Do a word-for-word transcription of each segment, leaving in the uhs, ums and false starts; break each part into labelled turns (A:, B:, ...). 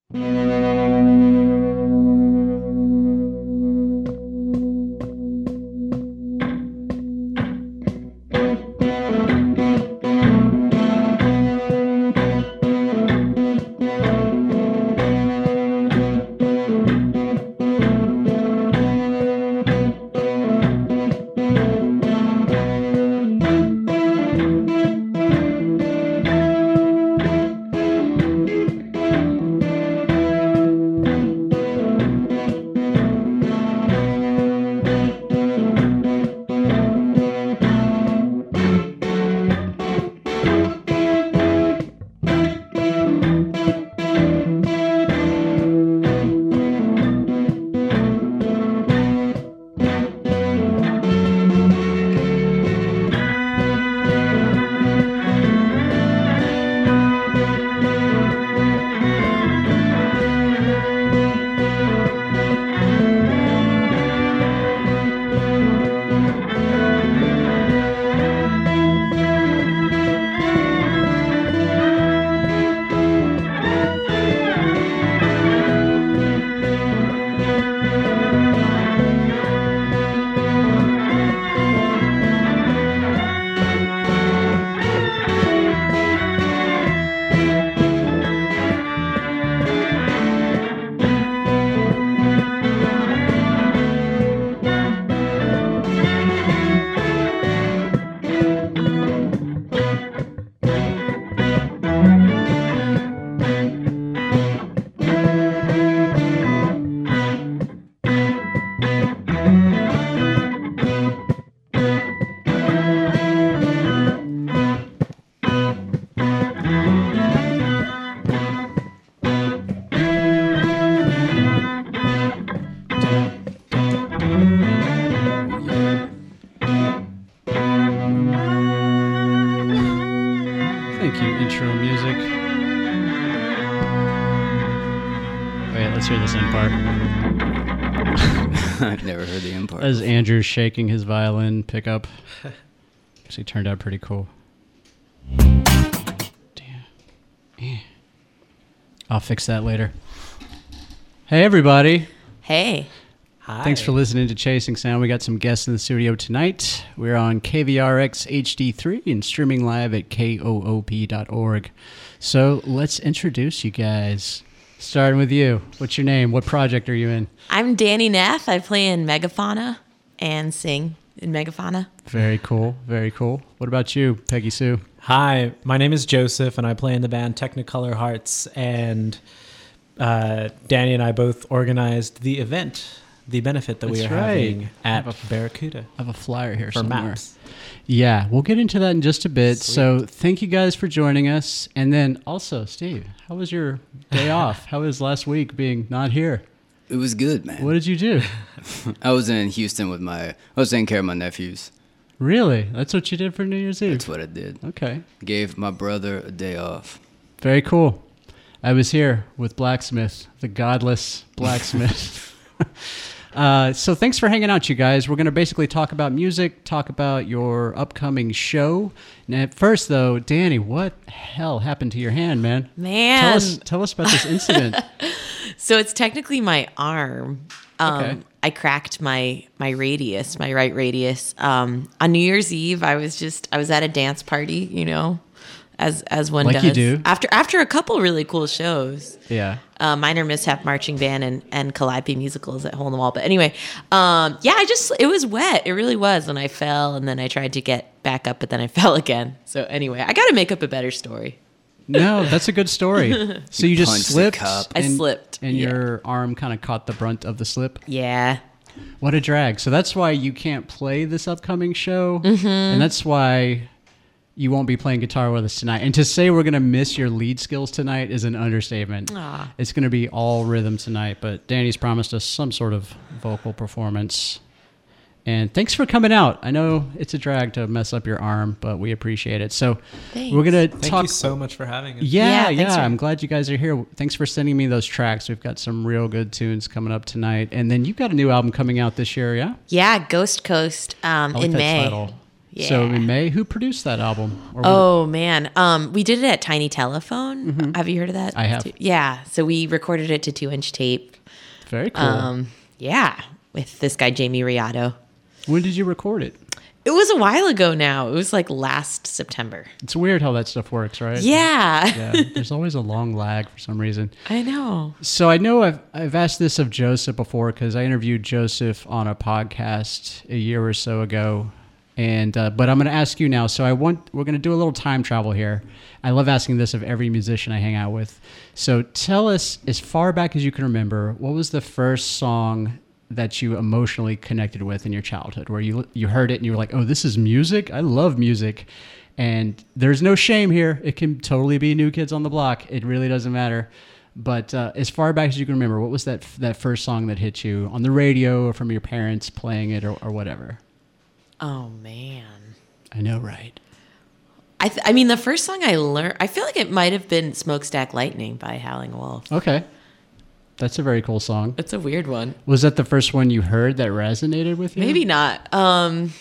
A: Thank you, intro music. Wait, let's hear this end part.
B: I've never heard the end part.
A: That is Andrew shaking his violin pickup. Actually turned out pretty cool. Damn. Eh. I'll fix that later. Hey, everybody.
C: Hey.
D: Hi.
A: Thanks for listening to Chasing Sound. We got some guests in the studio tonight. We're on K V R X H D three and streaming live at K O O P dot org. So let's introduce you guys. Starting with you. What's your name? What project are you in?
C: I'm Danny Neff. I play in Megafauna and sing in Megafauna.
A: Very cool. Very cool. What about you, Peggy Sue?
D: Hi, my name is Joseph, and I play in the band Technicolor Hearts. And uh, Danny and I both organized the event, the benefit that we
A: That's
D: are
A: right.
D: having at
A: I have a-
D: Barracuda
A: I have a flyer here
D: for
A: somewhere.
D: maps.
A: Yeah, we'll get into that in just a bit.
D: Sweet.
A: So thank you guys for joining us. And then also, Steve, how was your day off? How was last week being not here?
B: It was good, man.
A: What did you do?
B: I was in Houston with my, I was taking care of my nephews.
A: Really? That's what you did for New Year's Eve?
B: That's what I did.
A: Okay.
B: Gave my brother a day off.
A: Very cool. I was here with Blacksmith, the godless Blacksmith. uh, so thanks for hanging out, you guys. We're going to basically talk about music, talk about your upcoming show. Now, first, though, Danny, what hell happened to your hand, man?
C: Man.
A: Tell us, tell us about this incident.
C: So it's technically my arm. Um,
A: Okay.
C: I cracked my my radius, my right radius. Um, on New Year's Eve, I was just I was at a dance party, you know, as as one
A: Like
C: does.
A: you do.
C: After after a couple really cool shows.
A: Yeah.
C: Uh, Minor Mishap Marching Band and, and Calliope Musicals at Hole in the Wall. But anyway, um, yeah, I just, it was wet. It really was. And I fell and then I tried to get back up, but then I fell again. So anyway, I got to make up a better story.
A: No, that's a good story. So you just
B: punched the
A: slipped?
B: cup.
C: I
A: and-
C: slipped,
A: And
C: yeah.
A: your arm kind of caught the brunt of the slip?
C: Yeah.
A: What a drag. So that's why you can't play this upcoming show.
C: Mm-hmm.
A: And that's why you won't be playing guitar with us tonight. And to say we're going to miss your lead skills tonight is an understatement.
C: Aw.
A: It's going to be all rhythm tonight. But Danny's promised us some sort of vocal performance. And thanks for coming out. I know it's a drag to mess up your arm, but we appreciate it. So
C: Thanks.
A: we're going to
D: Thank
A: talk.
D: you so much for having us.
A: Yeah,
C: Yeah,
A: yeah.
C: thanks for-
A: I'm glad you guys are here. Thanks for sending me those tracks. We've got some real good tunes coming up tonight. And then you've got a new album coming out this year, yeah?
C: Yeah. Ghost Coast um,
A: I like
C: in
A: that
C: May.
A: title.
C: Yeah.
A: So in May, who produced that album? Or was
C: Oh man, um, we did it at Tiny Telephone.
A: Mm-hmm.
C: Have you heard of that?
A: I have.
C: Yeah, so we recorded it to two-inch tape.
A: it very cool?
C: Um, yeah, with this guy Jamie Riato.
A: When did you record it?
C: It was a while ago now. It was like last September.
A: It's weird how that stuff works, right?
C: Yeah,
A: Yeah. There's always a long lag for some reason.
C: I know.
A: So I know I've I've asked this of Joseph before because I interviewed Joseph on a podcast a year or so ago, and uh, but I'm going to ask you now. So I want we're going to do a little time travel here. I love asking this of every musician I hang out with. So tell us, as far back as you can remember, what was the first song that you emotionally connected with in your childhood, where you you heard it and you were like, oh, this is music? I love music. And there's no shame here. It can totally be New Kids on the Block. It really doesn't matter. But uh, as far back as you can remember, what was that that first song that hit you on the radio or from your parents playing it or, or whatever?
C: Oh man.
A: I know, right?
C: I th- I mean, the first song I learned, I feel like it might have been "Smokestack Lightning" by Howling Wolf.
A: Okay. That's a very cool song.
C: It's a weird one.
A: Was that the first one you heard that resonated with you?
C: Maybe not. Um,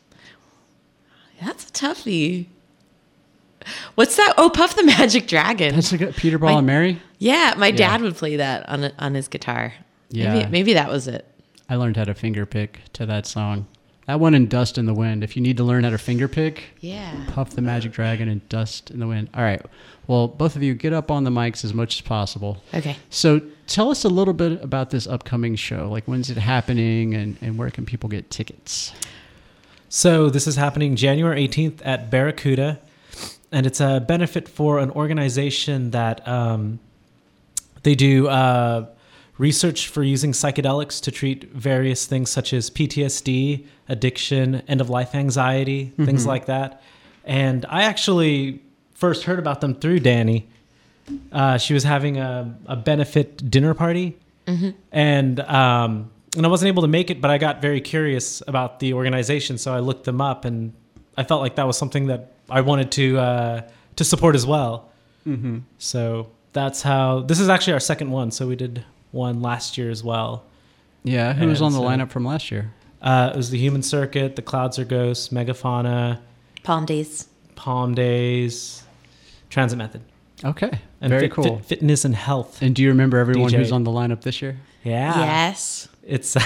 C: that's a toughie. What's that? Oh, Puff the Magic Dragon.
A: That's a good Peter, Paul,
C: My-
A: and Mary?
C: Yeah, my
A: Yeah.
C: dad would play that on on his guitar.
A: Yeah.
C: Maybe, maybe that was it.
A: I learned how to finger pick to that song. That one and Dust in the Wind. If you need to learn how to finger pick,
C: Yeah.
A: Puff the Magic Dragon and Dust in the Wind. All right. Well, both of you get up on the mics as much as possible.
C: Okay.
A: So tell us a little bit about this upcoming show. Like, when's it happening and, and where can people get tickets?
D: So this is happening January eighteenth at Barracuda, and it's a benefit for an organization that um, they do uh, research for using psychedelics to treat various things such as P T S D, addiction, end-of-life anxiety, mm-hmm. things like that. And I actually first heard about them through Danny. Uh, she was having a, a benefit dinner party, mm-hmm. and um, and I wasn't able to make it, but I got very curious about the organization, so I looked them up, and I felt like that was something that I wanted to uh, to support as well. Mm-hmm. So that's how. This is actually our second one. So we did one last year as well.
A: Yeah, who was
D: And
A: on the
D: so-
A: lineup from last year?
D: Uh, it was the Human Circuit, the Clouds Are Ghosts, Megafauna,
C: Palm Days.
D: Palm Days, Transit Method,
A: Okay,
D: and
A: very
D: fit-
A: cool.
D: fit- fitness and health.
A: And do you remember everyone
D: D J.
A: who's on the lineup this year?
D: Yeah.
C: Yes.
D: It's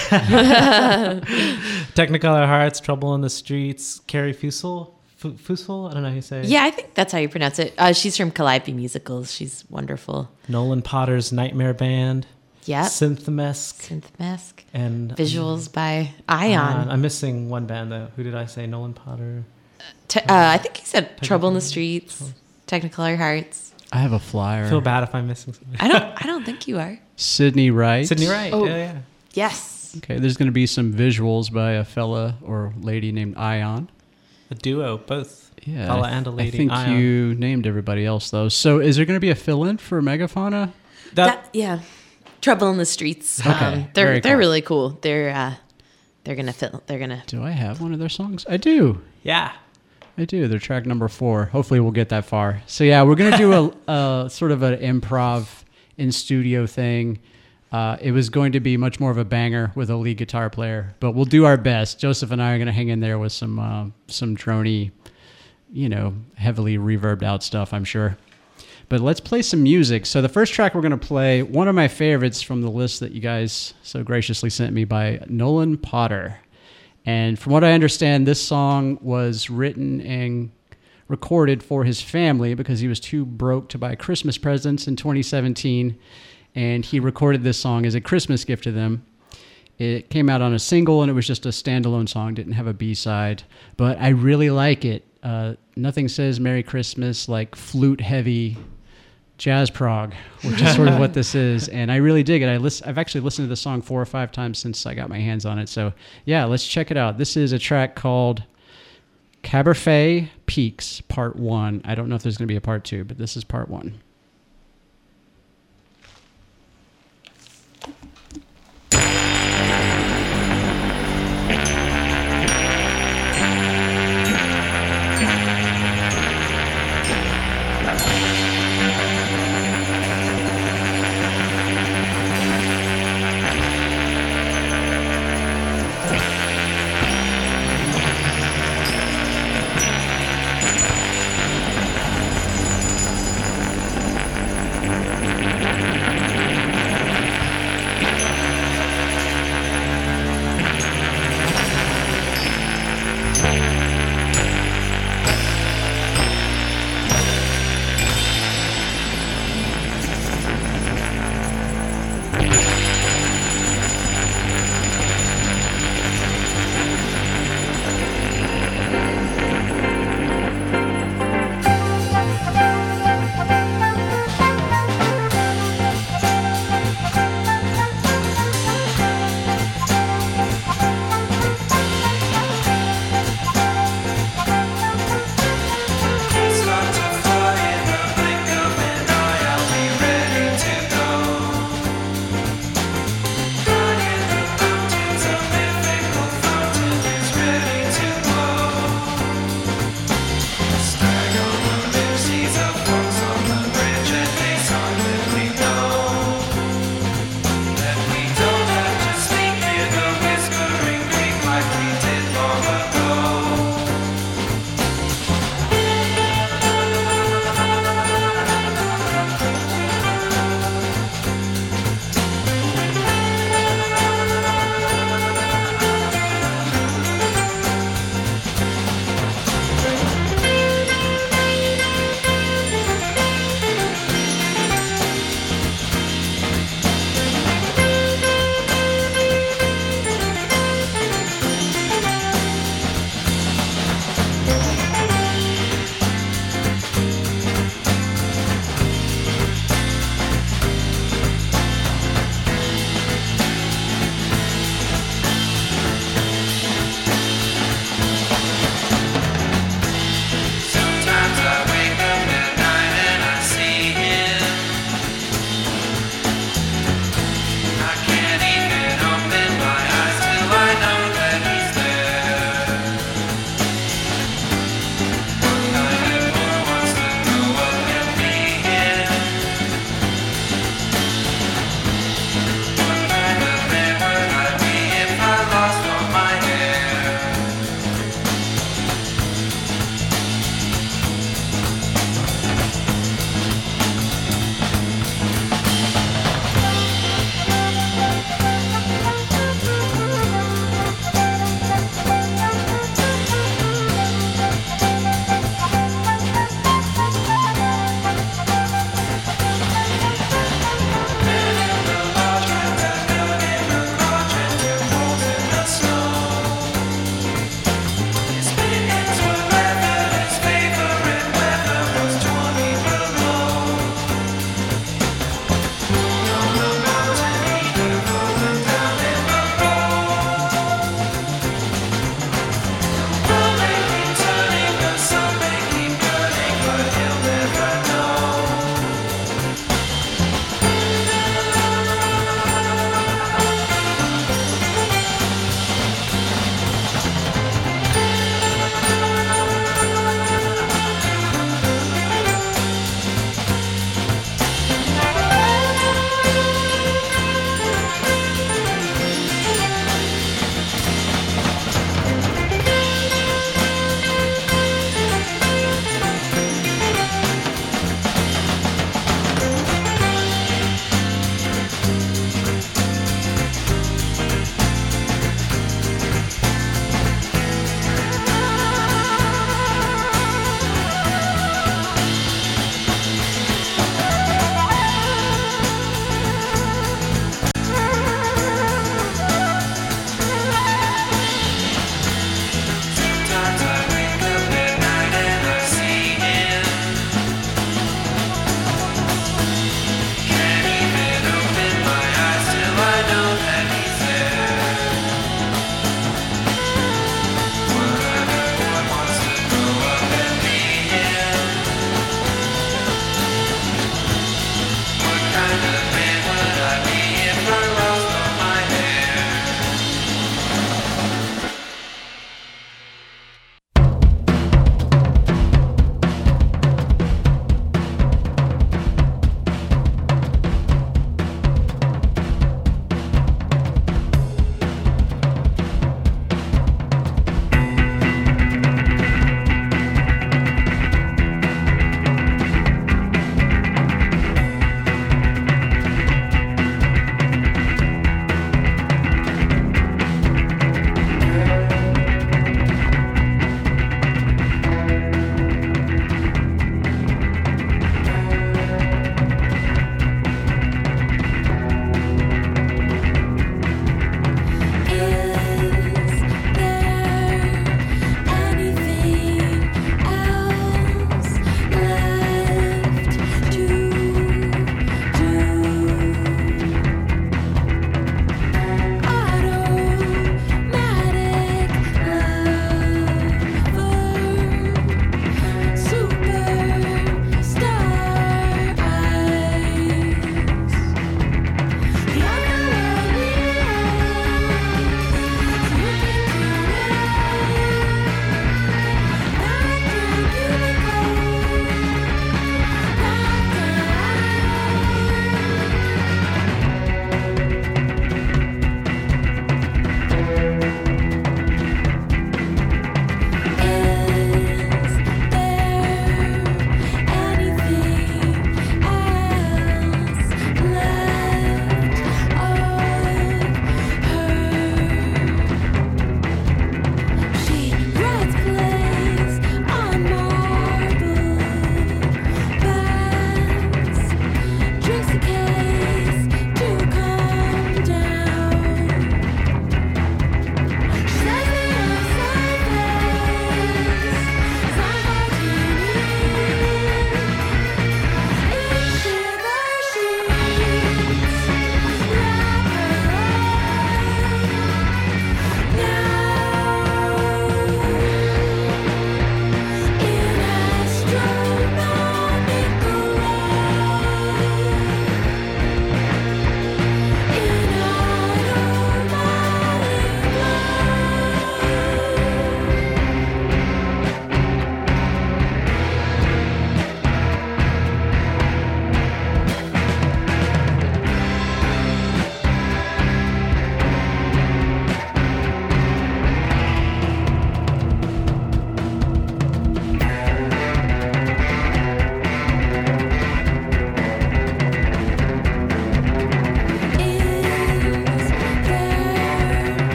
D: Technicolor Hearts, Trouble in the Streets, Carrie Fusel. F- Fusel? I don't know how you say it.
C: Yeah, I think that's how you pronounce it. Uh, she's from Calliope Musicals. She's wonderful.
D: Nolan Potter's Nightmare Band.
C: Yep.
D: Synthmesk.
C: Synth Mask.
D: And
C: Visuals by
D: uh,
C: Ion.
D: I'm missing one band though. Who did I say? Nolan Potter.
C: Te- uh, I think he said Trouble in the Streets. Technicolor Hearts.
A: I have a flyer.
D: I feel bad if I'm missing something.
C: I don't. I don't think you are.
A: Sydney Wright.
D: Sydney Wright.
C: Oh.
D: Yeah, yeah.
C: Yes.
A: Okay, there's going to be some visuals by a fella or lady named Ion.
D: A duo, both.
A: Yeah,
D: Fella
A: I-
D: and a lady.
A: I think
D: Ion.
A: you named everybody else though. So is there going to be a fill-in for Megafauna?
D: That,
C: That, yeah. Trouble in the Streets.
A: Okay,
C: Um, they're
A: very
C: they're
A: cool.
C: really cool. They're uh, they're gonna fit. They're gonna.
A: Do I have one of their songs? I do.
D: yeah.
A: I do. They're track number four. Hopefully we'll get that far. So yeah, we're going to do a, a sort of an improv in studio thing. Uh, it was going to be much more of a banger with a lead guitar player, but we'll do our best. Joseph and I are going to hang in there with some uh, some droney, you know, heavily reverbed out stuff, I'm sure. But let's play some music. So the first track we're going to play, one of my favorites from the list that you guys so graciously sent me, by Nolan Potter. And from what I understand, this song was written and recorded for his family because he was too broke to buy Christmas presents in twenty seventeen. And he recorded this song as a Christmas gift to them. It came out on a single, and it was just a standalone song, didn't have a B-side. But I really like it. Uh, nothing says Merry Christmas like flute-heavy jazz prog, which is sort of what this is. And I really dig it. I listen, I've actually listened to the song four or five times since I got my hands on it. So yeah, let's check it out. This is a track called Caberfay Peaks Part One. I don't know if there's going to be a part two, but this is part one.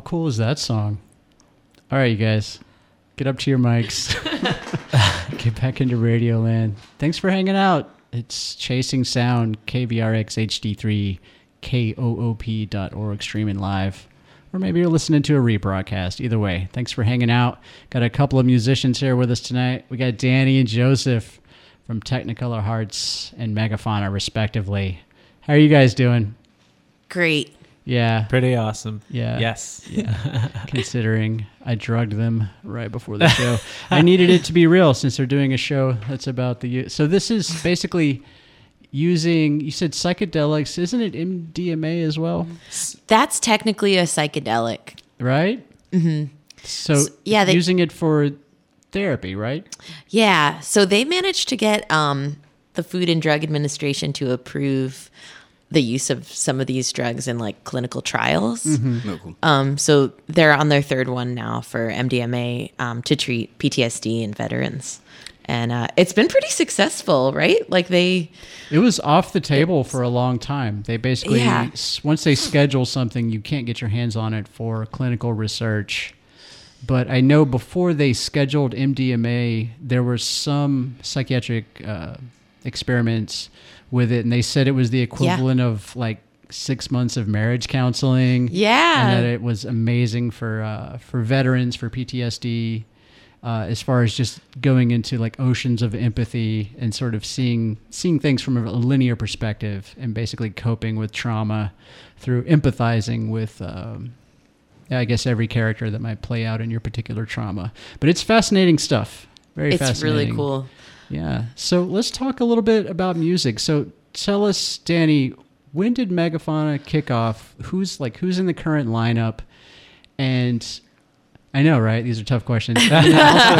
A: cool is that song? All right, you guys, get up to your mics. Get back into Radio Land. Thanks for hanging out. It's Chasing Sound, K V R X H D three, K O O P dot org, streaming live. Or maybe you're listening to a rebroadcast. Either way, thanks for hanging out. Got a couple of musicians here with us tonight. We got Danny and Joseph from Technicolor Hearts and Megafauna, respectively. How are you guys doing?
C: Great.
A: Yeah.
D: Pretty awesome.
A: Yeah.
D: Yes.
A: Yeah. Considering I drugged them right before the show. I needed it to be real since they're doing a show that's about the... So this is basically using... You said psychedelics. Isn't it M D M A as well?
C: That's technically a psychedelic.
A: Right? Mm-hmm. So,
C: So, yeah, they-
A: using it for therapy, right?
C: Yeah. So they managed to get um, the Food and Drug Administration to approve the use of some of these drugs in like clinical trials.
B: Oh, cool.
C: Um, so they're on their third one now for M D M A um, to treat P T S D in veterans. And uh, it's been pretty successful, right? Like they...
A: It was off the table for a long time. They basically,
C: Yeah.
A: s- once they schedule something, you can't get your hands on it for clinical research. But I know before they scheduled M D M A, there were some psychiatric uh, experiments with it, and they said it was the equivalent of like six months of marriage counseling.
C: Yeah.
A: And that it was amazing for uh, for veterans, for P T S D, uh, as far as just going into like oceans of empathy and sort of seeing seeing things from a linear perspective and basically coping with trauma through empathizing with, um, I guess, every character that might play out in your particular trauma. But it's fascinating stuff. Very
C: It's
A: fascinating.
C: really cool.
A: Yeah. So let's talk a little bit about music. So tell us, Danny, when did Megafauna kick off? Who's like who's in the current lineup? And I know, right? These are tough questions. And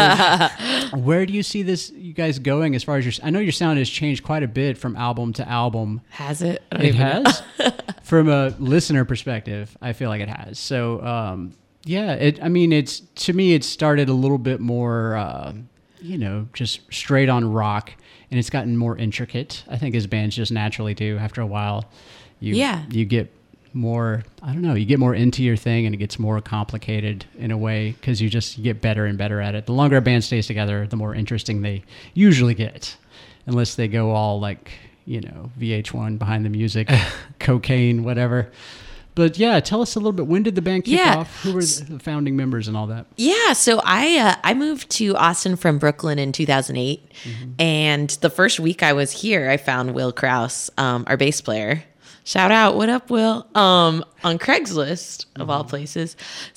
A: also, where do you see this you guys going as far as your I know your sound has changed quite a bit from album to album.
C: Has it? I don't
A: It
C: even know.
A: has? From a listener perspective, I feel like it has. So um yeah, it I mean it's to me it started a little bit more uh, you know, just straight on rock, and it's gotten more intricate. I think as bands just naturally do after a while. You
C: Yeah.
A: you get more, I don't know, you get more into your thing and it gets more complicated in a way because you just you get better and better at it. The longer a band stays together, the more interesting they usually get, unless they go all like, you know, V H one behind the music, cocaine, whatever. But yeah, tell us a little bit. When did the band kick
C: Yeah.
A: off? Who were the founding members and all that?
C: Yeah, so I uh, I moved to Austin from Brooklyn in two thousand eight, and the first week I was here, I found Will Krause, um, our bass player. Shout out, what up, Will? Um, on Craigslist of all places.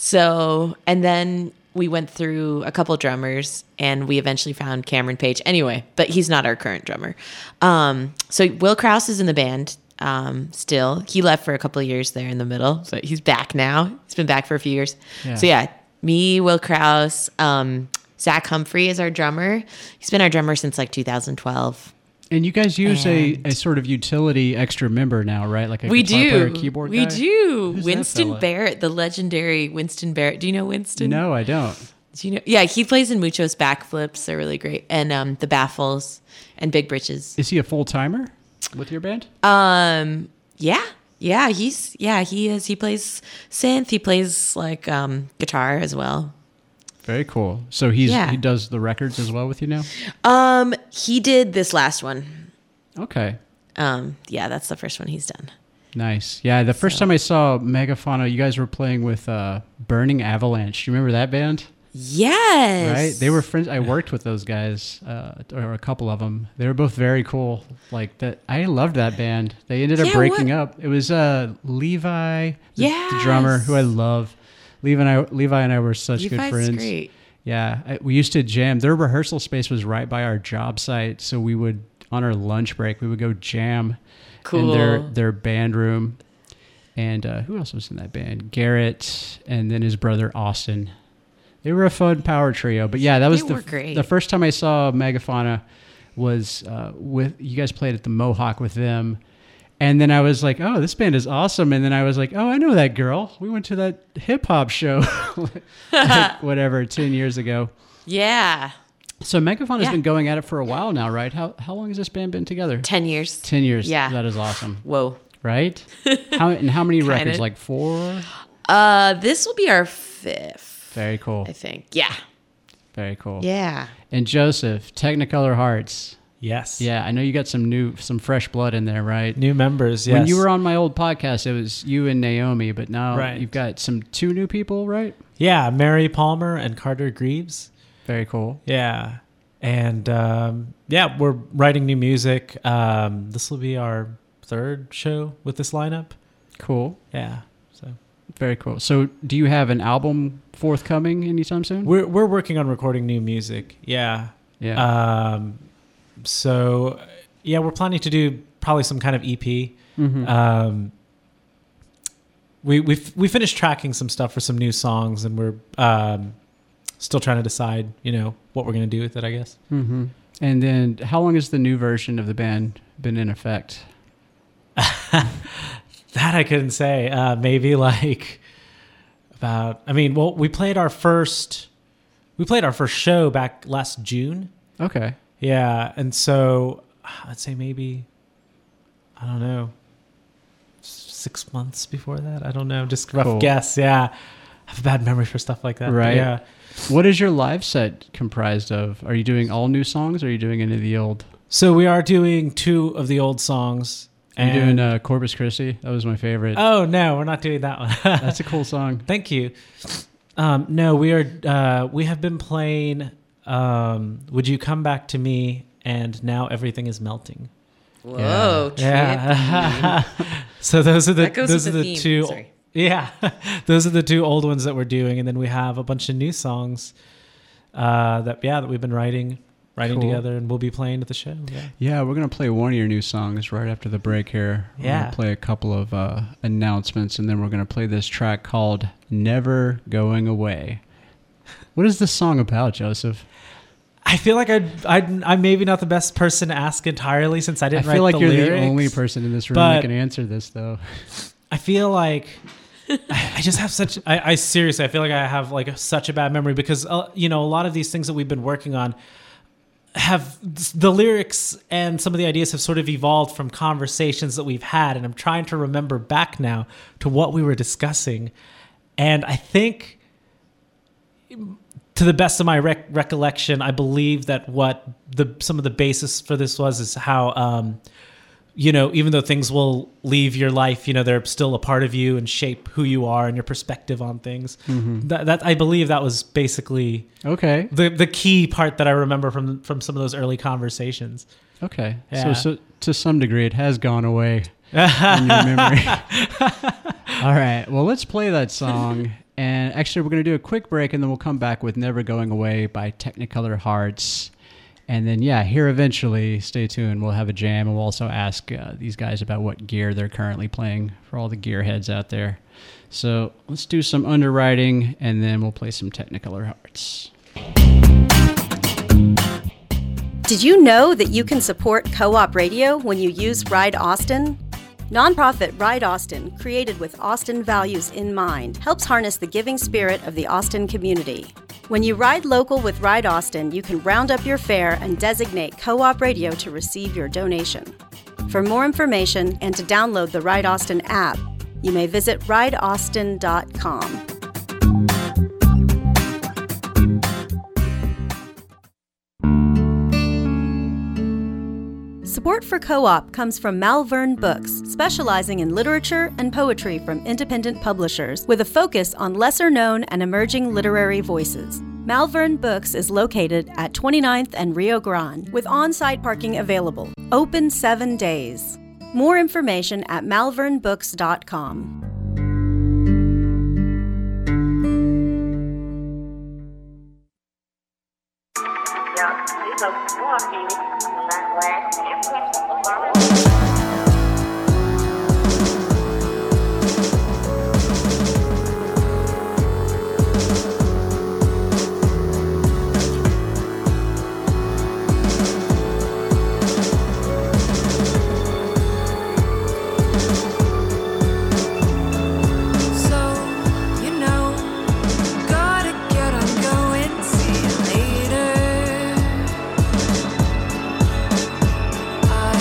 C: So, and then we went through a couple drummers, and we eventually found Cameron Page. Anyway, but he's not our current drummer. Um, so Will Krause is in the band. Um, still, he left for a couple of years there in the middle, so he's back now. He's been back for a few years.
A: Yeah.
C: So yeah, me, Will Krause, um, Zach Humphrey is our drummer. He's been our drummer since like two thousand twelve.
A: And you guys use a,
C: And-
A: a sort of utility extra member now, right? Like a
C: We
A: guitar
C: do.
A: player, keyboard
C: we
A: guy?
C: do.
A: Who's that
C: Winston
A: fella?
C: Barrett, the legendary Winston Barrett. Do you know Winston?
A: No, I don't.
C: Do you know? Yeah, he plays in Muchos Backflips. They're really great. And um, the Baffles and Big Britches.
A: Is he a full timer with your band?
C: Um, yeah, yeah, he's yeah he is. He plays synth. He plays like um, guitar as well.
A: Very cool. So he's
C: Yeah.
A: he does the records as well with you now?
C: Um, he did this last one.
A: Okay.
C: Um, yeah, that's the first one he's done.
A: Nice. Yeah, the first
C: So-
A: time I saw Megafauna, you guys were playing with uh, Burning Avalanche. Do you remember that band?
C: Yes.
A: Right? They were friends. I worked with those guys, uh, or a couple of them. They were both very cool. Like that, I loved that band. They ended up
C: Yeah,
A: breaking
C: what-
A: up. It was uh, Levi, the, the drummer,
C: Yes.
A: who I love. Levi and I, Levi and I were such good
C: Levi's
A: friends.
C: great.
A: Yeah, I, we used to jam. Their rehearsal space was right by our job site, so we would, on our lunch break, we would go jam in their
C: Cool.
A: their band room. And uh, who else was in that band? Garrett, and then his brother Austin. They were a fun power trio. But yeah, that was
C: They
A: the
C: were great.
A: the first time I saw Megafauna was uh, with you guys played at the Mohawk with them. And then I was like, oh, this band is awesome. And then I was like, oh, I know that girl. We went to that hip hop show, like, whatever, ten years ago.
C: Yeah.
A: So Megafauna has
C: Yeah.
A: been going at it for a while now, right? How how long has this band been together?
C: Ten years.
A: Ten years.
C: Yeah.
A: That is awesome.
C: Whoa.
A: Right? How and how many
C: Kinda.
A: records? Like four?
C: Uh, this will be our fifth,
A: Very cool.
C: I think. Yeah.
A: Very cool.
C: Yeah.
A: And Joseph, Technicolor Hearts.
D: Yes.
A: Yeah, I know you got some new, some fresh blood in there, right?
D: New members, yes.
A: When you were on my old podcast, it was you and Naomi, but now
D: Right.
A: you've got some two new people, right?
D: Yeah, Mary Palmer and Carter Greaves.
A: Very cool.
D: Yeah. And um, yeah, we're writing new music. Um, this will be our third show with this lineup.
A: Cool.
D: Yeah. So
A: Very cool. So do you have an album forthcoming anytime soon?
D: we're we're working on recording new music. Yeah.
A: Yeah.
D: Um, so yeah, we're planning to do probably some kind of E P.
A: Mhm.
D: Um, we we we finished tracking some stuff for some new songs, and we're um, still trying to decide, you know, what we're gonna do with it, I guess.
A: Mm-hmm. And then how long has the new version of the band been in effect?
D: That I couldn't say. Uh, maybe like about. I mean, well, we played our first. We played our first show back last June.
A: Okay.
D: Yeah, and so I'd say maybe. I don't know. Six months before that. I don't know. Just rough
A: Cool.
D: guess. Yeah, I have a bad memory for stuff like that. but
A: Right.
D: Yeah.
A: What is your live set comprised of? Are you doing all new songs or are you doing any of the old?
D: So we are doing two of the old songs.
A: Are you
D: and-
A: doing uh, Corpus Christi? That was my favorite.
D: Oh no, we're not doing that one.
A: That's a cool song.
D: Thank you. Um, no, we are. Uh, we have been playing. Um, Would you come back to me? And now everything is melting.
C: Whoa. trippy.
D: Yeah. So those are the
C: That goes
D: those are
C: with
D: the,
C: the theme.
D: two.
C: Sorry.
D: Yeah, those are the two old ones that we're doing, and then we have a bunch of new songs uh, that yeah that we've been writing writing
A: Cool.
D: together, and we'll be playing at the show. Yeah.
A: Yeah, we're going to play one of your new songs right after the break here. We're
D: Yeah.
A: going to play a couple of uh, announcements, and then we're going to play this track called Never Going Away. What is this song about, Joseph?
D: I feel like I I I'm maybe not the best person to ask entirely since I
A: I
D: didn't
A: feel
D: write
A: like
D: the
A: you're
D: lyrics.
A: the only person in this room
D: but-
A: that can answer this, though.
D: I feel like I I just have such. I, I seriously, I feel like I have like a, such a bad memory because uh, you know a lot of these things that we've been working on have the lyrics and some of the ideas have sort of evolved from conversations that we've had, and I'm trying to remember back now to what we were discussing, and I think. To the best of my rec- recollection, I believe that what the some of the basis for this was is how, um, you know, even though things will leave your life, you know, they're still a part of you and shape who you are and your perspective on things.
A: Mm-hmm.
D: That, that I believe that was basically
A: Okay.
D: the the key part that I remember from from some of those early conversations.
A: Okay.
D: Yeah.
A: So, so to some degree, it has gone away in your memory. All right. Well, let's play that song. And actually, we're going to do a quick break, and then we'll come back with Never Going Away by Technicolor Hearts. And then, yeah, here eventually, stay tuned. We'll have a jam, and we'll also ask uh, these guys about what gear they're currently playing for all the gearheads out there. So let's do some underwriting, and then we'll play some Technicolor Hearts.
E: Did you know that you can support Co-op Radio when you use Ride Austin? Nonprofit Ride Austin, created with Austin values in mind, helps harness the giving spirit of the Austin community. When you ride local with Ride Austin, you can round up your fare and designate Co-op Radio to receive your donation. For more information and to download the Ride Austin app, you may visit ride austin dot com. Support for Co-op comes from Malvern Books, specializing in literature and poetry from independent publishers, with a focus on lesser-known and emerging literary voices. Malvern Books is located at twenty-ninth and Rio Grande, with on-site parking available. Open seven days. More information at malvern books dot com.
F: I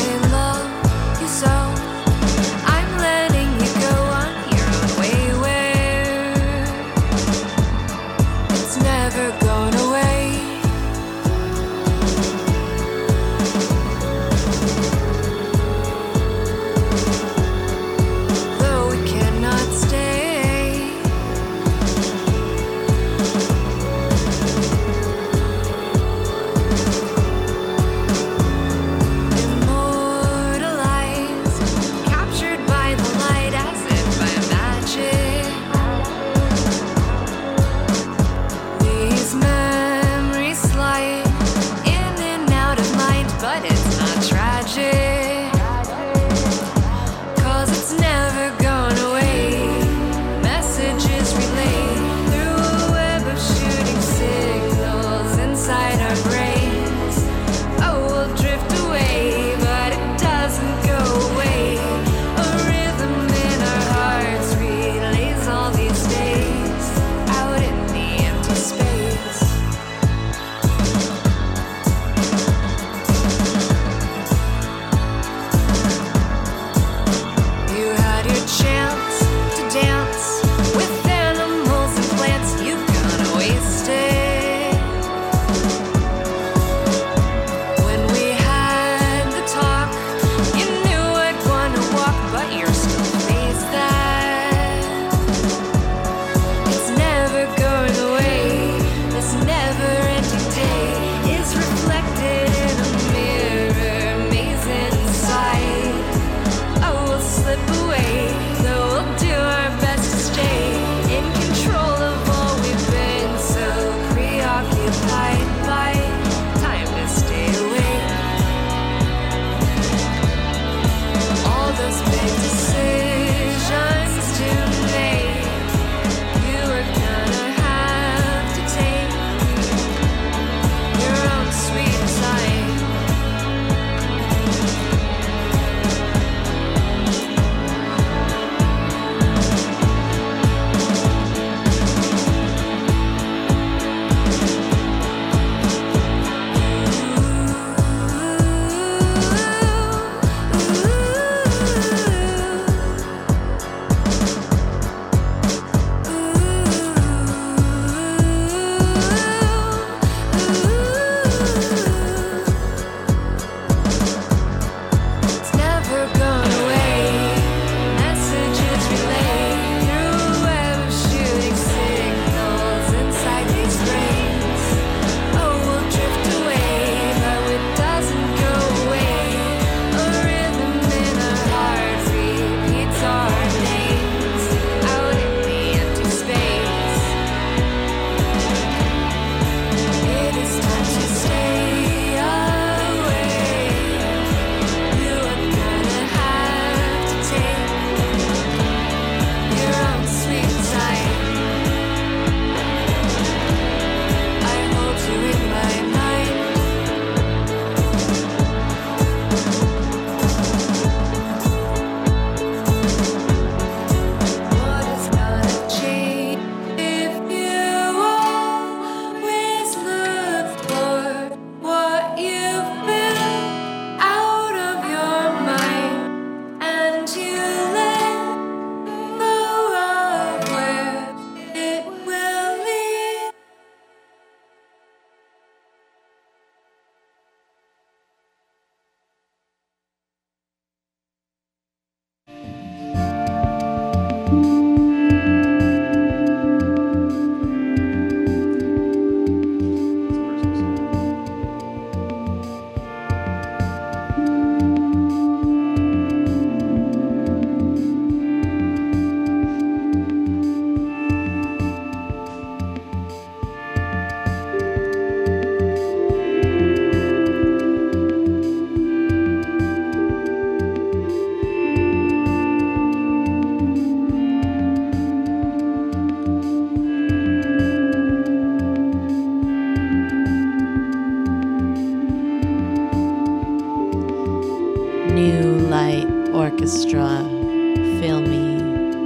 C: New light orchestra, fill me.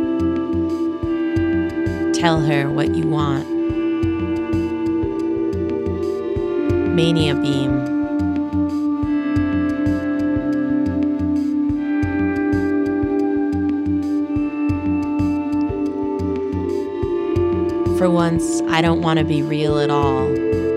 C: Tell her what you want. Mania beam. For once, I don't want to be real at all.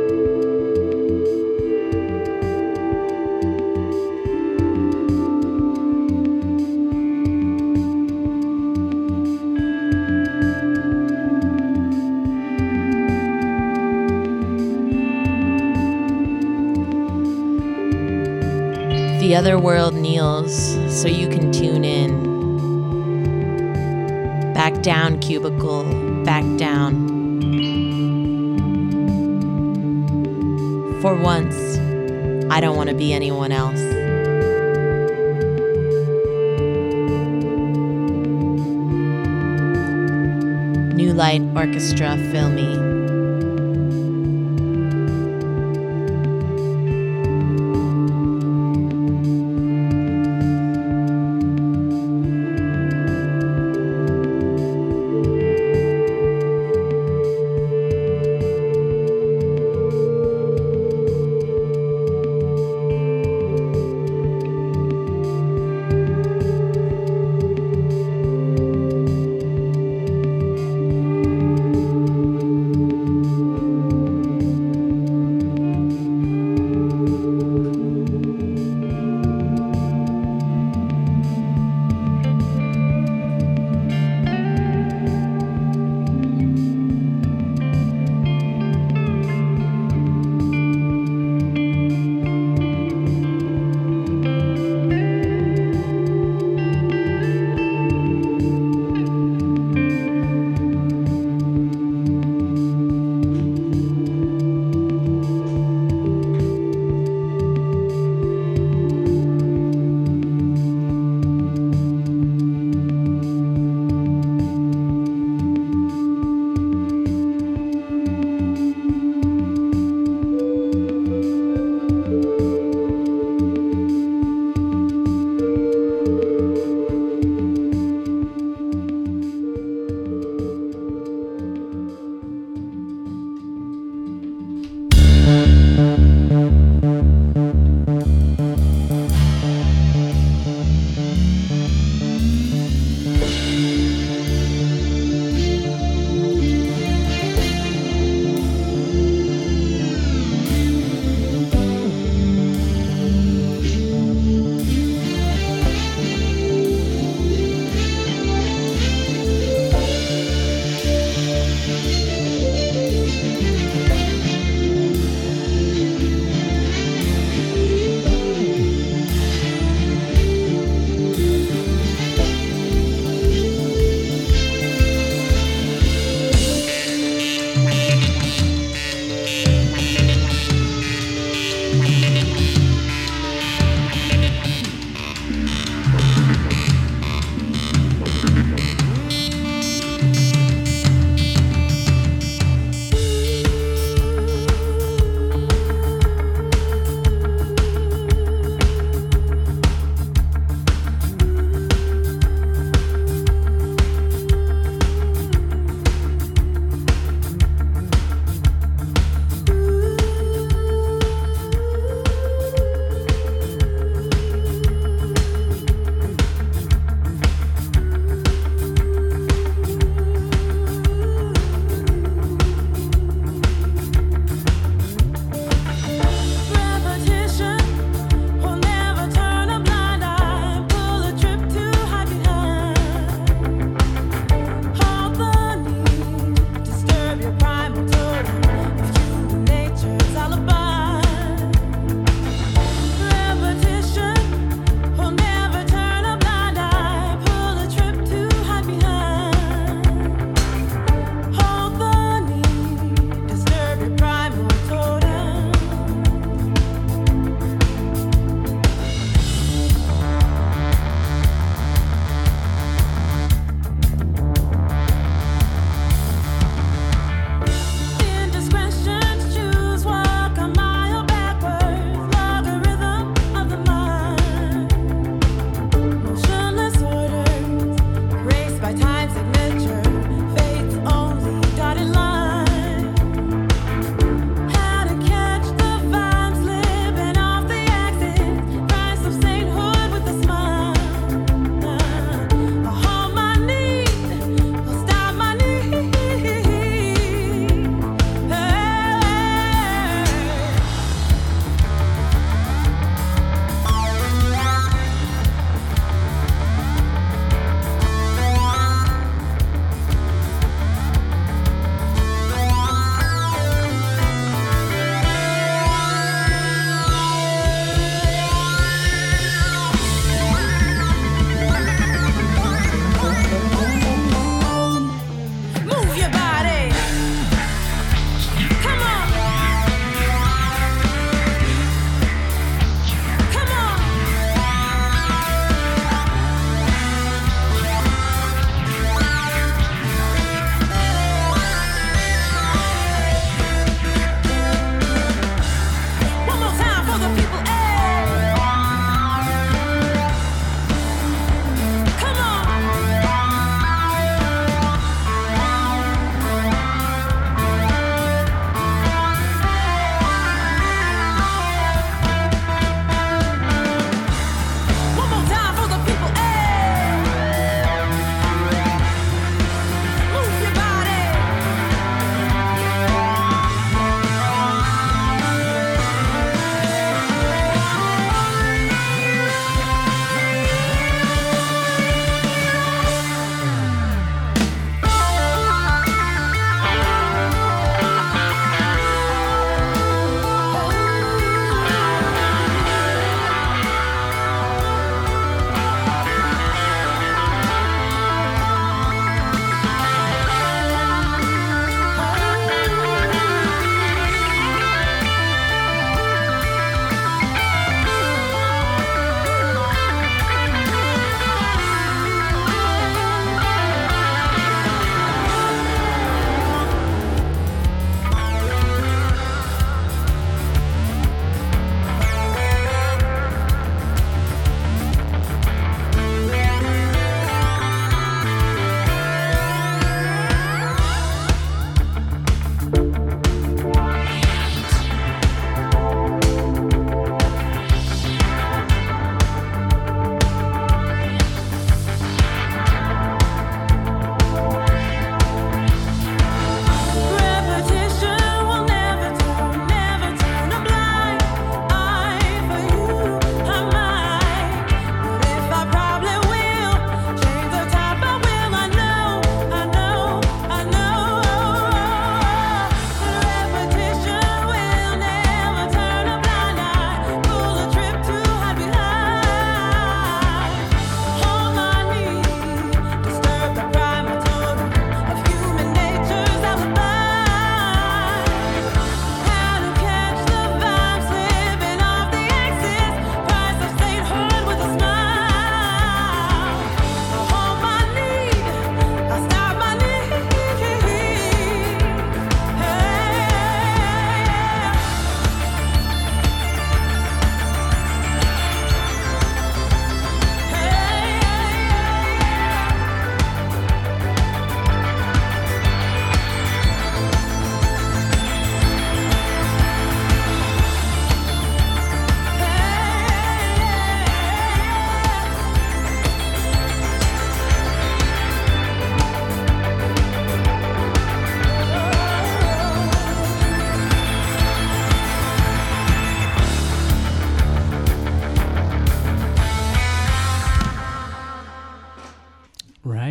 C: The other world kneels so you can tune in. Back down, cubicle, back down. For once, I don't want to be anyone else. New light orchestra, fill me.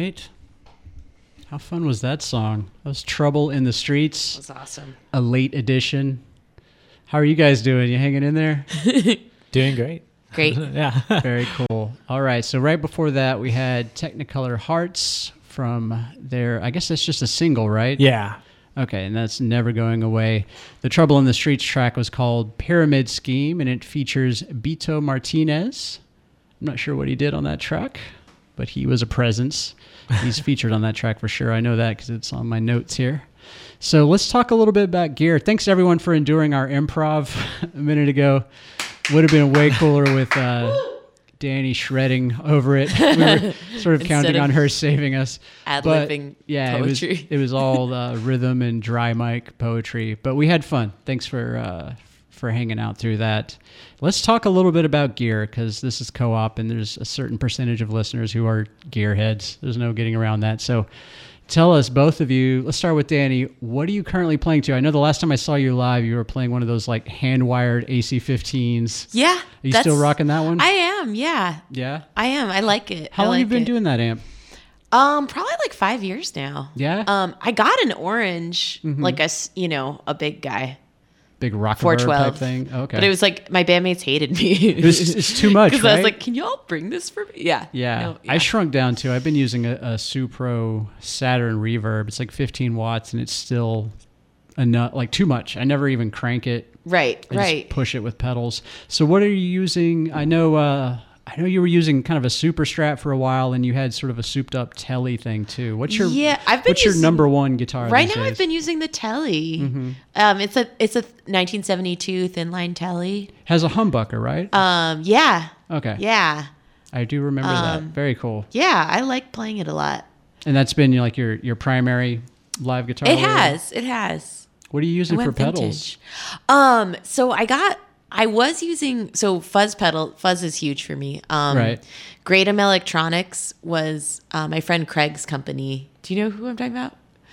A: right. How fun was that song? That was Trouble in the Streets,
C: That was awesome.
A: a late edition. How are you guys doing? You hanging in there?
D: Doing great.
C: Great.
D: Yeah.
A: Very cool. All right. So right before that, we had Technicolor Hearts from their, I guess that's just a single, right?
D: Yeah.
A: Okay, and that's never going away. The Trouble in the Streets track was called Pyramid Scheme, and it features Beto Martinez. I'm not sure what he did on that track, but he was a presence. He's featured on that track for sure. I know that because it's on my notes here. So let's talk a little bit about gear. Thanks, everyone, for enduring our improv a minute ago. Would have been way cooler with uh, Danny shredding over it. We were sort of
C: Instead
A: counting
C: of
A: on her saving us.
C: ad-libbing
A: But, yeah,
C: poetry.
A: It was, it was all uh, rhythm and dry mic poetry. But we had fun. Thanks for uh, for hanging out through that. Let's talk a little bit about gear, because this is co-op, and there's a certain percentage of listeners who are gearheads. There's no getting around that. So tell us, both of you, let's start with Danny. What are you currently playing to? I know the last time I saw you live, you were playing one of those like hand-wired A C fifteens.
C: Yeah.
A: Are you still rocking that one?
C: I am. Yeah.
A: yeah?
C: I am. I like it.
A: How
C: I
A: long
C: like
A: have you been
C: it.
A: doing that amp?
C: Um, probably like five years now.
A: Yeah?
C: Um, I got an orange,
A: Mm-hmm.
C: like a s- you know a big guy,
A: Big rock
C: four
A: type
C: twelve
A: thing? Okay.
C: But it was like my bandmates hated me.
A: It was, it's too much,
C: Because
A: right?
C: I was like, can y'all bring this for me? Yeah.
A: Yeah.
C: No,
A: I shrunk down too. I've been using a, a Supro Saturn reverb. It's like fifteen watts, and it's still enough, like too much. I never even crank it.
C: Right.
A: I
C: right.
A: just push it with pedals. So what are you using? I know uh, I know you were using kind of a Super Strat for a while, and you had sort of a souped up Telly thing too. What's your
C: Yeah, I've been
A: What's your
C: using-
A: number one guitar
C: Right
A: these
C: now,
A: days?
C: I've been using the Telly.
A: Mm-hmm.
C: Um, it's a it's a nineteen seventy-two thin line Telly.
A: Has a humbucker, right?
C: Um, yeah,
A: okay.
C: yeah,
A: I do remember that.
C: um,
A: Very cool.
C: yeah. I like playing it a lot.
A: And that's been like your your primary live guitar.
C: It
A: lately?
C: has, it has.
A: What are you
C: I
A: using for
C: went
A: pedals?
C: vintage. Um, so I got, I was using, so fuzz pedal, fuzz is huge for me. Um,
A: Right.
C: Greatham Electronics was uh, my friend Craig's company. Do you know who I'm talking about?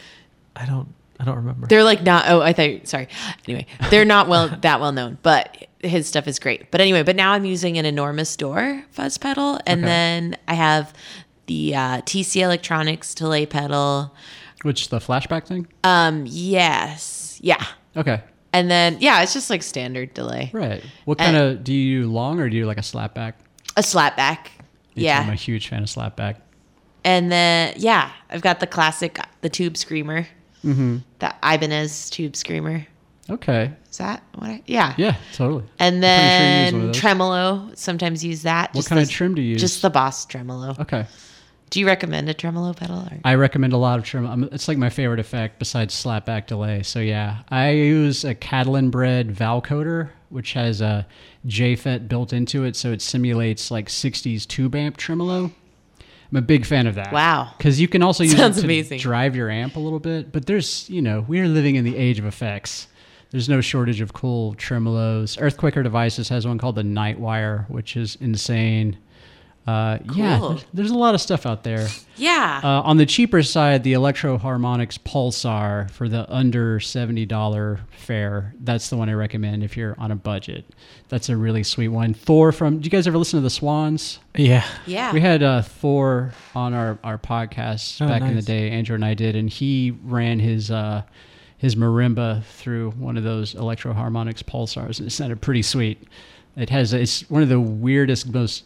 D: I don't. I don't remember.
C: They're like not, oh, I thought, sorry. Anyway, they're not well, that well known, but his stuff is great. But anyway, but now I'm using an Enormous Door fuzz pedal. And
A: Okay.
C: then I have the uh, T C Electronics delay pedal.
A: Which the flashback thing?
C: Um, yes. Yeah.
A: Okay.
C: And then, yeah, it's just like standard delay.
A: Right. What
C: And-
A: kind of do you do long or do you like a slapback?
C: A slapback.
A: Me too,
C: Yeah.
A: I'm a huge fan of slapback.
C: And then, yeah, I've got the classic, the Tube Screamer.
A: Mm-hmm.
C: The Ibanez Tube Screamer.
A: Okay.
C: Is that what I, yeah.
A: Yeah, totally.
C: And
A: pretty sure you use one of
C: then
A: those.
C: tremolo, sometimes use that.
A: What
C: Just
A: kind of
C: the-
A: trim do you use?
C: Just the Boss tremolo.
A: Okay.
C: Do you recommend a tremolo pedal? Or?
A: I recommend a lot of trim. um, It's like my favorite effect besides slapback delay. So yeah, I use a Catalan bred Valcoder, which has a J F E T built into it, so it simulates like sixties tube amp tremolo. I'm a big fan of that.
C: Wow.
A: Because you can also use
C: Sounds
A: it to
C: amazing.
A: drive your amp a little bit. But there's, you know, we are living in the age of effects. There's no shortage of cool tremolos. Earthquaker Devices has one called the Nightwire, which is insane. Uh, Yeah,
C: Cool.
A: there's, there's a lot of stuff out there.
C: Yeah.
A: Uh, on the cheaper side, the Electro Harmonix Pulsar for the under seventy dollars fare. That's the one I recommend if you're on a budget. That's a really sweet one. Thor from, do you guys ever listen to the Swans?
D: Yeah.
C: yeah.
A: We had uh, Thor on our, our podcast
D: Oh,
A: back in the
D: nice.
A: day, Andrew and I did, and he ran his uh, his marimba through one of those Electro Harmonix Pulsars, and it sounded pretty sweet. It has, it's one of the weirdest, most,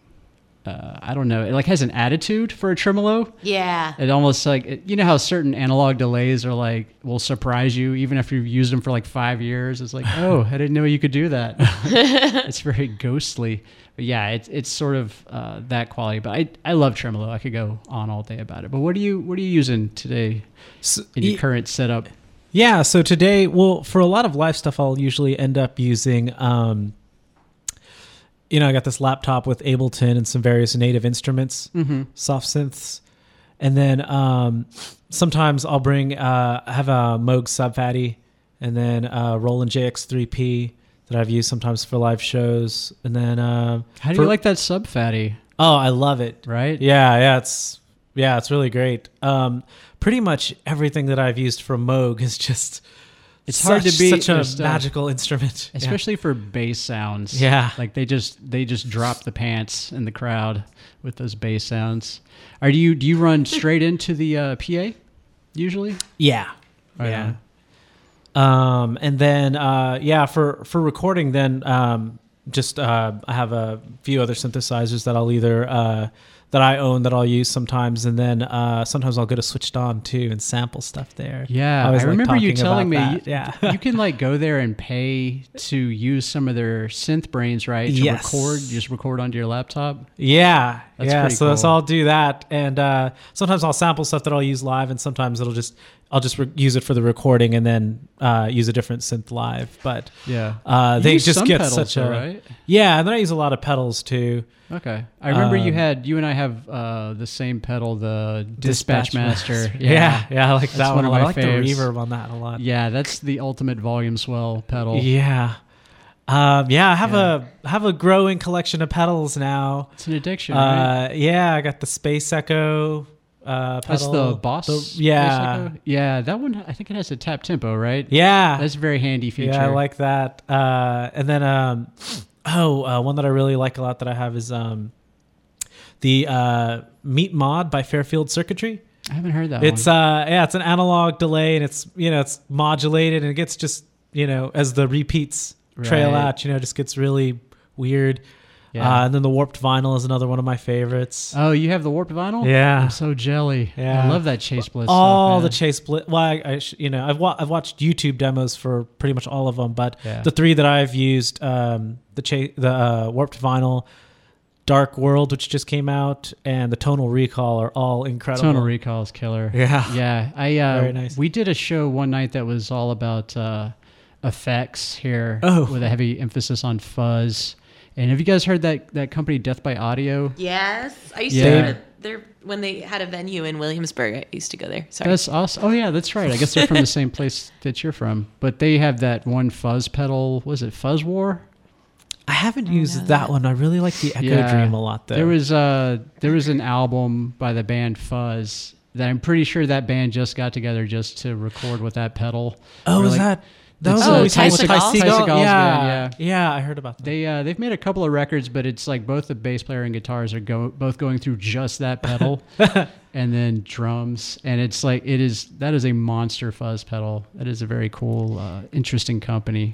A: uh, I don't know, it like has an attitude for a tremolo.
C: yeah.
A: It almost like, it, you know how certain analog delays are like, will surprise you even after you've used them for like five years. It's like, oh, I didn't know you could do that. It's very ghostly. But yeah, it's it's sort of uh, that quality. But I I love tremolo. I could go on all day about it. But what are you what are you using today
D: So,
A: in your
D: y-
A: current setup?
D: Yeah, so today, well, for a lot of live stuff, I'll usually end up using, um, you know, I got this laptop with Ableton and some various native instruments,
A: Mm-hmm.
D: soft synths. And then um, sometimes I'll bring, uh, I have a Moog Subfatty and then uh, Roland J X three P that I've used sometimes for live shows. And then, uh,
A: How do
D: for-
A: you like that sub fatty?
D: oh, I love it.
A: Right?
D: Yeah, yeah, it's yeah, it's really great. Um, pretty much everything that I've used from Moog is just
A: It's
D: such,
A: hard to beat
D: such
A: their
D: a
A: stuff.
D: magical instrument,
A: Especially for bass sounds.
D: Yeah.
A: Like they just they just drop the pants in the crowd with those bass sounds. Are you do you run straight into the uh, P A usually?
D: Yeah,
A: Right
D: yeah. Um, and then uh, yeah, for for recording, then um, just uh, I have a few other synthesizers that I'll either uh, that I own that I'll use sometimes, and then uh, sometimes I'll go to Switched On too and sample stuff there.
A: Yeah, I,
D: always like
A: remember you
D: talking
A: telling me
D: about
A: you,
D: that. Yeah.
A: you can like go there and pay to use some of their synth brains, right? To
D: Yes.
A: record, just record onto your laptop.
D: Yeah,
A: That's
D: yeah.
A: pretty
D: So, so
A: cool.
D: I'll do that, and uh, sometimes I'll sample stuff that I'll use live, and sometimes it'll just I'll just re- use it for the recording, and then uh, use a different synth live. But
A: Yeah.
D: uh,
A: You
D: they
A: use
D: just
A: some
D: get
A: pedals
D: such
A: though,
D: a
A: right?
D: yeah, and then I use a lot of pedals too.
A: Okay. I remember you
D: Um,
A: had you and I have uh, the same pedal, the Dispatch,
D: Dispatch
A: Master.
D: Yeah, yeah, I like
A: That's
D: that
A: one
D: one.
A: of
D: a lot.
A: my
D: I like
A: faves.
D: the reverb on that a lot.
A: Yeah, that's the ultimate volume swell pedal.
D: Yeah. Um, yeah, I have
A: Yeah.
D: a have a growing collection of pedals now.
A: It's an addiction, right?
D: Uh, yeah, I got the Space Echo uh, pedal.
A: That's the Boss.
D: The- yeah,
A: Space Echo? Yeah, that one. I think it has a tap tempo, right?
D: yeah,
A: That's a very handy feature.
D: yeah. I like that. Uh, and then um, oh, uh, one that I really like a lot that I have is um, the uh, Meet Mod by Fairfield Circuitry.
A: I haven't heard that
D: It's
A: one.
D: uh yeah, it's an analog delay, and it's you know it's modulated, and it gets just you know as the repeats trail
A: Right.
D: out, you know, it just gets really weird.
A: Yeah.
D: Uh, and then the Warped Vinyl is another one of my favorites.
A: Oh, you have the warped vinyl?
D: Yeah.
A: I'm so jelly.
D: Yeah.
A: I love that Chase Bliss
D: all
A: stuff,
D: the Chase Bliss. Well, I, I sh- you know I've wa- I've watched YouTube demos for pretty much all of them, but
A: Yeah.
D: the three that I've used, um, the Cha- the uh, Warped Vinyl, Dark World, which just came out, and the Tonal Recall are all incredible.
A: Tonal Recall is killer.
D: Yeah.
A: Yeah. I uh,
D: Very nice.
A: We did a show one night that was all about uh, effects here
D: Oh.
A: with a heavy emphasis on fuzz. And have you guys heard that, that company Death by Audio?
C: Yes, I used
A: Yeah.
C: to go to there when they had a venue in Williamsburg. I used to go there. Sorry.
A: That's awesome. Oh, yeah, that's right. I guess they're from the same place that you're from. But they have that one fuzz pedal. Was it Fuzz War?
D: I haven't used that one. I really like the Echo
A: Yeah.
D: Dream a lot, though.
A: There was uh there was an album by the band Fuzz that I'm pretty sure that band just got together just to record with that pedal.
D: oh,
A: We're
D: is
A: like-
D: that? That
A: It's,
D: was
A: uh,
D: always
C: Ty
D: with
C: Segall?
A: Ty Segall's
D: Yeah,
A: band,
D: yeah, I heard about that.
A: They uh, they've made a couple of records, but it's like both the bass player and guitars are go both going through just that pedal, and then drums, and it's like it is that is a monster fuzz pedal. That is a very cool, uh, interesting company.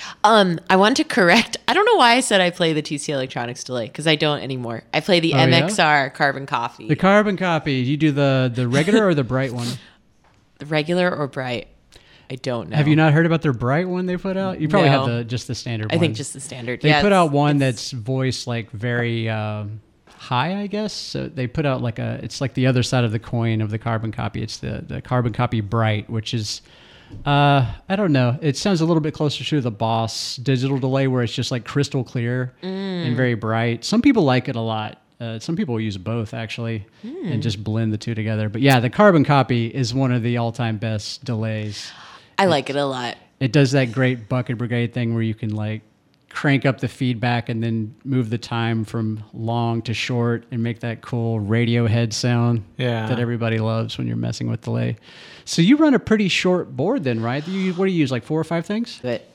C: Um, I want to correct. I don't know why I said I play the T C Electronics delay because I don't anymore. I play the
A: Oh, yeah?
C: M X R Carbon Coffee,
A: The carbon copy. You do the the regular or the bright one?
C: the regular or bright. I don't know.
A: Have you not heard about their bright one they put out? You probably
C: No.
A: have the just the standard.
C: I think
A: one.
C: just the standard.
A: They
C: Yeah,
A: put
C: it's-
A: out one
C: it's-
A: that's voiced like very um, high, I guess. So they put out like a, it's like the other side of the coin of the carbon copy. It's the, the carbon copy bright, which is, uh, I don't know. It sounds a little bit closer to the Boss digital delay where it's just like crystal clear and very bright. Some people like it a lot. Uh, some people use both actually and just blend the two together. But yeah, the carbon copy is one of the all-time best delays.
C: I like it a lot.
A: It does that great bucket brigade thing where you can like crank up the feedback and then move the time from long to short and make that cool Radiohead sound
D: Yeah.
A: that everybody loves when you're messing with delay. So you run a pretty short board then, right? You, what do you use, like four or five things?
C: But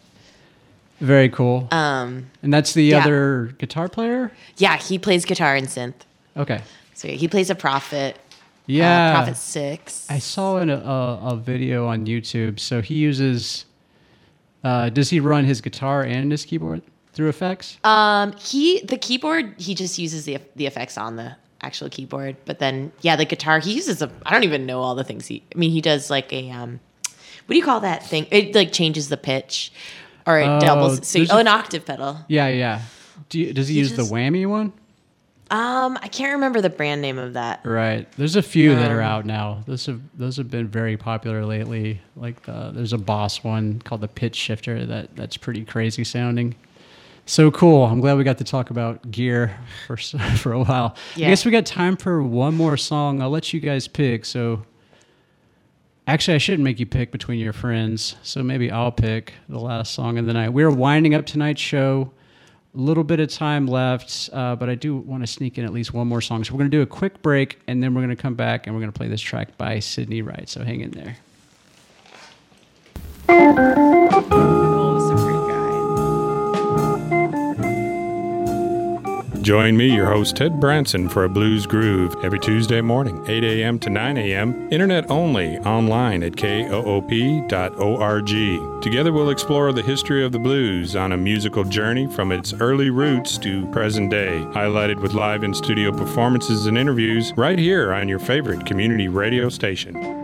A: Very cool.
C: um,
A: And that's the
C: yeah.
A: other guitar player?
C: yeah, he plays guitar and synth.
A: Okay.
C: So he plays a Prophet.
A: Yeah.
C: uh, Prophet Six.
A: I saw in a, a, a video on YouTube. So he uses, uh, does he run his guitar and his keyboard through effects?
C: Um, he the keyboard he just uses the the effects on the actual keyboard, but then yeah, the guitar he uses a I don't even know all the things he. I mean, he does like a um, what do you call that thing? It like changes the pitch, or it
A: Oh,
C: doubles. So,
A: there's
C: oh,
A: a-
C: an octave pedal.
A: Yeah, yeah. Do you, does he,
C: He
A: use
C: just-
A: the whammy one?
C: Um, I can't remember the brand name of that.
A: Right. There's a few that are
C: Um,
A: out now. Those have those have been very popular lately. Like the, there's a Boss one called the Pitch Shifter that that's pretty crazy sounding. So cool. I'm glad we got to talk about gear for s- for a while.
C: Yeah.
A: I guess we got time for one more song. I'll let you guys pick. So actually, I shouldn't make you pick between your friends. So maybe I'll pick the last song of the night. We're winding up tonight's show. A little bit of time left, uh, but I do want to sneak in at least one more song. So we're going to do a quick break, and then we're going to come back, and we're going to play this track by Sydney Wright. So hang in there.
F: Join me, your host, Ted Branson, for a Blues Groove every Tuesday morning, eight a.m. to nine a.m., internet only, online at K O O P dot org. Together we'll explore the history of the blues on a musical journey from its early roots to present day, highlighted with live in-studio performances and interviews right here on your favorite community radio station.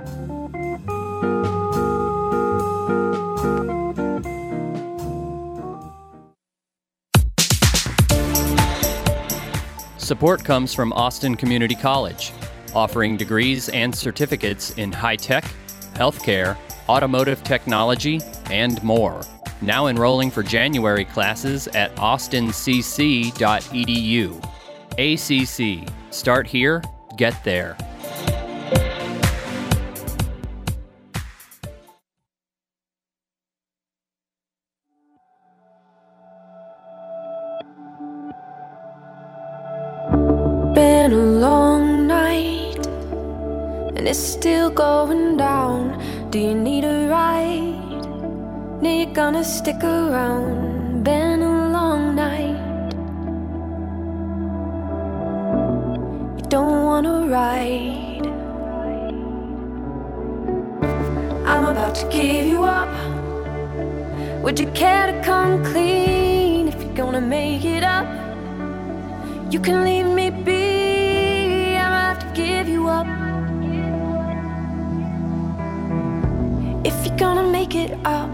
G: Support comes from Austin Community College, offering degrees and certificates in high-tech, healthcare, automotive technology, and more. Now enrolling for January classes at austin c c dot e d u. A C C. Start here, get there.
H: Been a long night, and it's still going down. Do you need a ride? Now you're gonna stick around. Been a long night. You don't wanna ride. I'm about to give you up. Would you care to come clean? If you're gonna make it up, you can leave me be. I'm gonna have to give you up. If you're gonna make it up,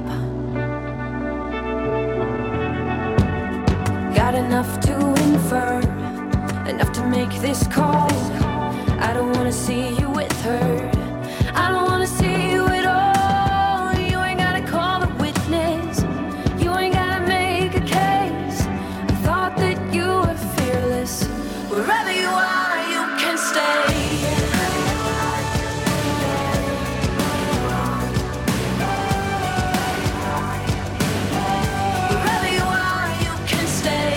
H: got enough to infer, enough to make this call. I don't wanna see you with her. I don't wanna see you at all. You ain't gotta call a witness. You ain't gotta make a case. I thought that you were fearless. Wherever you are, you can stay. Wherever you are, you can stay.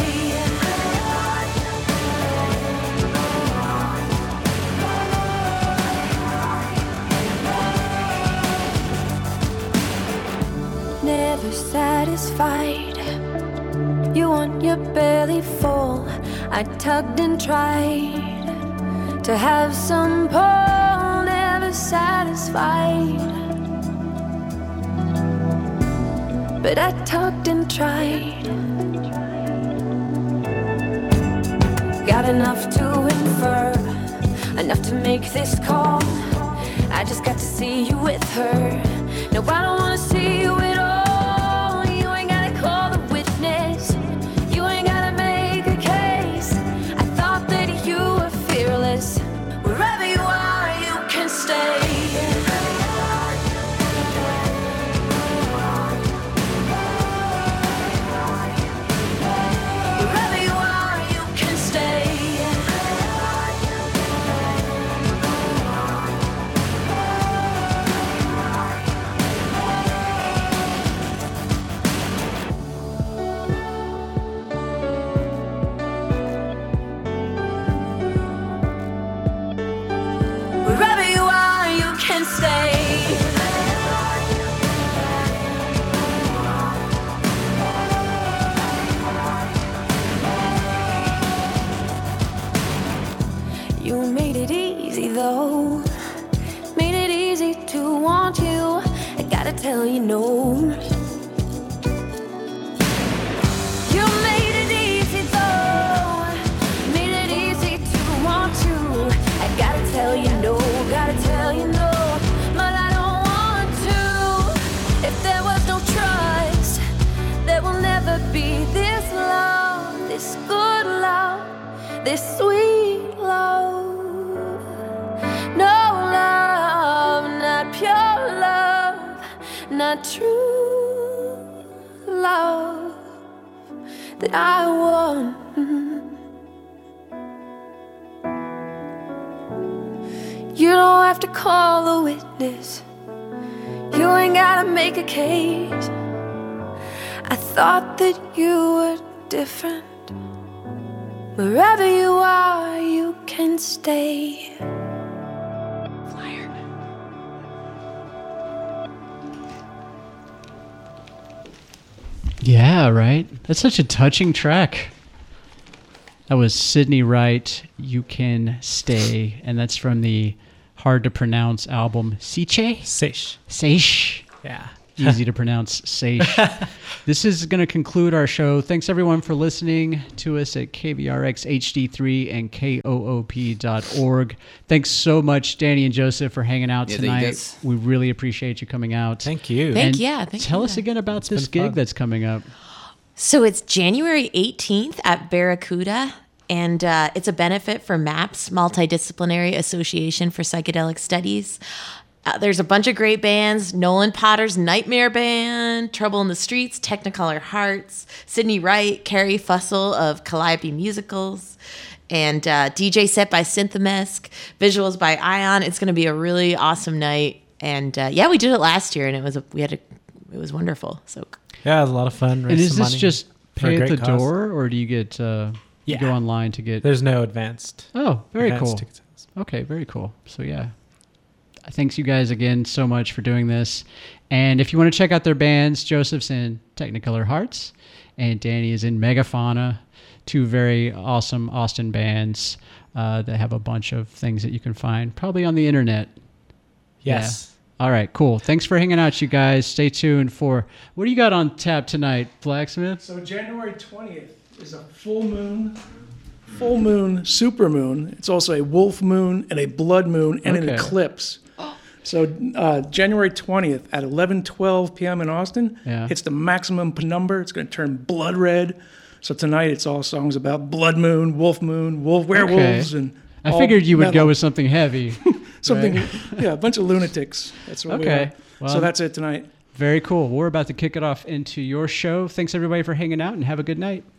H: Never satisfied. You want your belly full. I tugged and tried to have some pull, never satisfied. But I tugged and tried. Got enough to infer, enough to make this call. I just got to see you with her. No, I don't wanna see you at all. You ain't gotta call the witness. You ain't gotta make a case. I thought that you were fearless. Wherever you are, you can stay. Wherever you are, you can stay. Wherever you are, you can stay. You made it easy though. Made it easy to want you. I gotta tell you no. You made it easy though. Made it easy to want you. I gotta tell you no. Gotta tell you no. But I don't want to. If there was no trust, there will never be this love, this good love, this sweet love. No love, not pure love, not true love that I want. You don't have to call a witness. You ain't gotta make a case. I thought that you were different. Wherever you are, you can stay. Flyer.
A: Yeah, right. That's such a touching track. That was Sydney Wright, You Can Stay, and that's from the hard to pronounce album Seiche?
D: Seiche.
A: Seiche.
D: Yeah.
A: Easy to pronounce, Seiche. This is going to conclude our show. Thanks everyone for listening to us at K V R X H D three and K O O P dot org. Thanks so much, Danny and Joseph, for hanging out
B: Yeah, thank you,
A: tonight.
B: guys.
A: We really appreciate you coming out.
D: Thank you.
C: Thank
A: And
C: yeah. Thank
A: tell
C: you.
A: us again about this
D: been
A: gig
D: fun.
A: that's coming up.
C: So it's January eighteenth at Barracuda, and uh, it's a benefit for MAPS, Multidisciplinary Association for Psychedelic Studies. Uh, there's a bunch of great bands: Nolan Potter's Nightmare Band, Trouble in the Streets, Technicolor Hearts, Sydney Wright, Carrie Fussell of Calliope Musicals, and uh, D J set by Synthamesque, visuals by Ion. It's going to be a really awesome night, and uh, yeah, we did it last year, and it was a, we had a, it was wonderful. So
D: Yeah, it was a lot of fun.
A: And
D: raised
A: is
D: some
A: this
D: money
A: just
D: for a
A: pay at
D: great
A: the
D: cause.
A: door, or do you get uh, you
D: Yeah.
A: go online to get?
D: There's no advanced.
A: Oh, very
D: advanced
A: cool.
D: ticket sales.
A: Okay, very cool. So yeah, thanks you guys again so much for doing this. And if you want to check out their bands, Joseph's in Technicolor Hearts, and Danny is in Megafauna, two very awesome Austin bands uh, that have a bunch of things that you can find probably on the internet.
D: Yes.
A: Yeah. All right, cool. Thanks for hanging out, you guys. Stay tuned for what do you got on tap tonight, Blacksmith?
I: So January twentieth is a full moon, full moon, super moon. It's also a wolf moon and a blood moon and an
A: Okay.
I: eclipse. So uh, January twentieth at eleven twelve p.m. in Austin,
A: Yeah.
I: it's the maximum penumbra. It's going to turn blood red. So tonight it's all songs about blood moon, wolf moon, wolf werewolves,
A: Okay.
I: and
A: I
I: all
A: figured you would
I: metal.
A: go with something heavy.
I: something.
A: right?
I: Yeah, a bunch of lunatics. That's what we
A: Okay.
I: are.
A: Well,
I: so that's it tonight.
A: Very cool. We're about to kick it off into your show. Thanks everybody for hanging out, and have a good night.